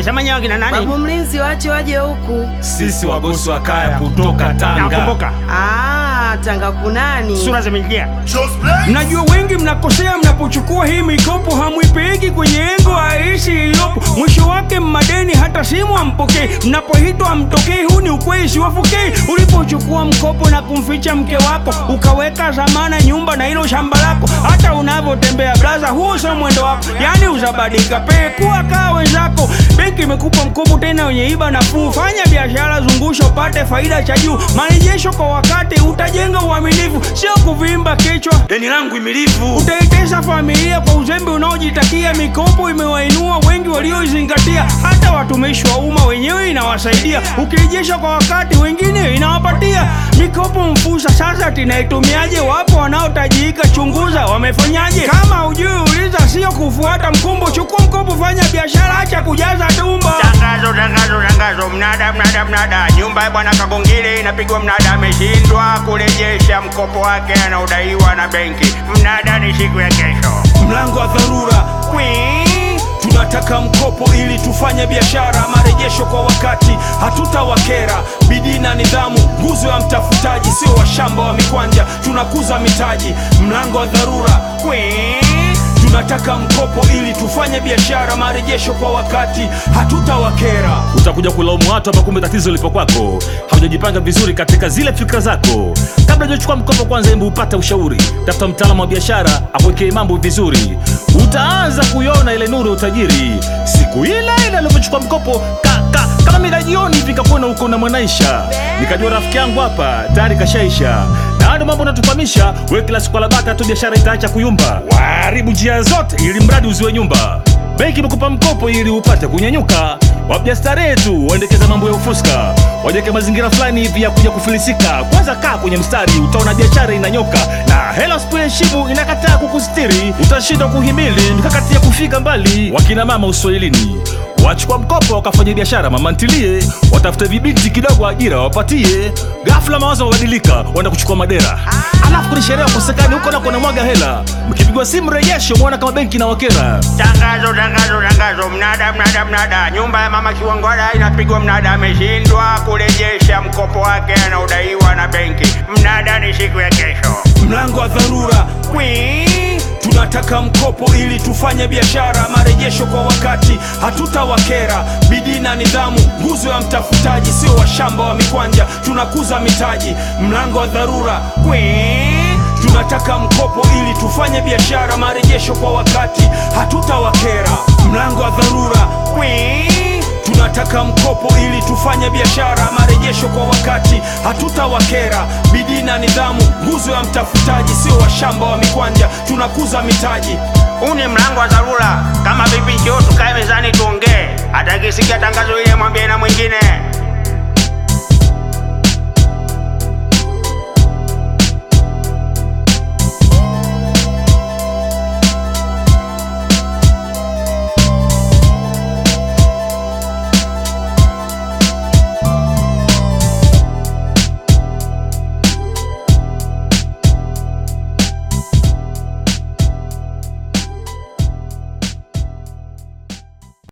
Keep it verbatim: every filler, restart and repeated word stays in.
Umesema nyewe kina nani? Babu Mlinzi wache waje huku. Sisi wagosi wa kaya kutoka Tanga. Nakumbuka. Ah, Tanga kunani? Sura zimeingia. Mnajua wengi mnakosea mnapochukua hii mikopo, hamuipeleki kwenye engo aishi iliyopo. Mwisho wake madeni, hata simu hampokei. Mnapohitwa hamtokei, huu ni ukweli siwafukei. Ulipochukua mkopo na kumficha mke wako, ukaweka zamana nyumba na hilo shamba lako, hata unavyotembea blaza, huo sio mwendo wako. Yani uzabadika pe kuwa kaa wenzako. Benki imekupa mkopo tena wenye iba nafuu. Fanya biashara, zungusha upate faida cha juu. Marejesho kwa wakati, utajenga uaminifu, sio kuvimba kichwa. Deni langu imilifu. Utaitesa familia kwa uzembe unaojitakia. Mikopo imewainua wengi walioizingatia, hata watumishi wa umma wenyewe inawasaidia. Ukirejesha kwa wakati, wengine inawapatia. Mikopo mfusa sasa tunaitumiaje? Wapo wanaotajika, chunguza wamefanyaje. Kama hujui uliza, sio kufuata mkumbo. Chukua mkopo, fanya biashara, acha kujaza tumba. Tangazo, tangazo, tangazo, mnada, mnada, mnada. Nyumba ya bwana Kagongile inapigwa mnada, ameshindwa kurejesha mkopo wake anaodaiwa na benki. Mnada ni siku ya kesho. Mlango wa dharura. Tunataka mkopo ili tufanye biashara, marejesho kwa wakati, hatutawakera. Bidii na nidhamu, nguzo ya mtafutaji, sio washamba wa mikwanja, tunakuza mitaji. Mlango wa dharura. Tunataka mkopo ili tufanye biashara, marejesho kwa wakati, hatutawakera. Utakuja kulaumu watu hapa, kumbe tatizo lipo kwako. Haujajipanga vizuri katika zile fikra zako. Kabla hujachukua mkopo, kwanza hebu upate ushauri. Tafuta mtaalamu wa biashara akuwekee mambo vizuri. Utaanza kuiona ile nuru ya utajiri siku ile ile alipochukua mkopo. Kaka kama mimi najioni hivi kakuona huko na mwanaisha, nikajua rafiki yangu hapa tayari kashaisha. Na ndio mambo natufahamisha, wewe kila siku labaka tu biashara itaacha kuyumba. Waharibu njia zote ili mradi uziwe nyumba. Benki imekupa mkopo ili upate kunyanyuka. Wabia starehe tu, waendekeza mambo ya ufuska. Wajeke mazingira fulani hivi ya kuja kufilisika. Kwanza kaa kwenye mstari, utaona biashara inanyoka. Na hela usipoheshimu inakataa kukustiri. Utashindwa kuhimili mikakati ya kufika mbali. Wakina mama uswahilini, wachukua mkopo wakafanya biashara mama ntilie. Watafute vibinti kidogo ajira wapatie. Ghafla mawazo mabadilika, wanda kuchukua madera. Alafu kuna sherehe kusekani huko na kuna mwaga hela. Mkipigwa simu rejesho, muona kama benki na wakera. Tangazo, tangazo, tangazo, mnada, mnada, mnada. Nyumba ya mama Kiwangwala inapigwa mnada, ameshindwa kurejesha mkopo wake anaodaiwa na benki. Mnada ni siku ya kesho. Mlango wa dharura. Tunataka mkopo ili tufanye biashara, marejesho kwa wakati, hatutawakera. Bidii na nidhamu, nguzo ya mtafutaji, sio washamba wa mikwanja, tunakuza mitaji. Mlango wa dharura. Tunataka mkopo ili tufanye biashara, marejesho kwa wakati, hatutawakera. Mlango wa dharura. Tunataka mkopo ili tufanye biashara, marejesho kwa wakati, hatutawakera. Bidii na nidhamu, nguzo ya mtafutaji, sio washamba wa mikwanja, tunakuza mitaji. Huu ni mlango wa dharura. Kama vipi, njoo tukae mezani tuongee. Atakisikia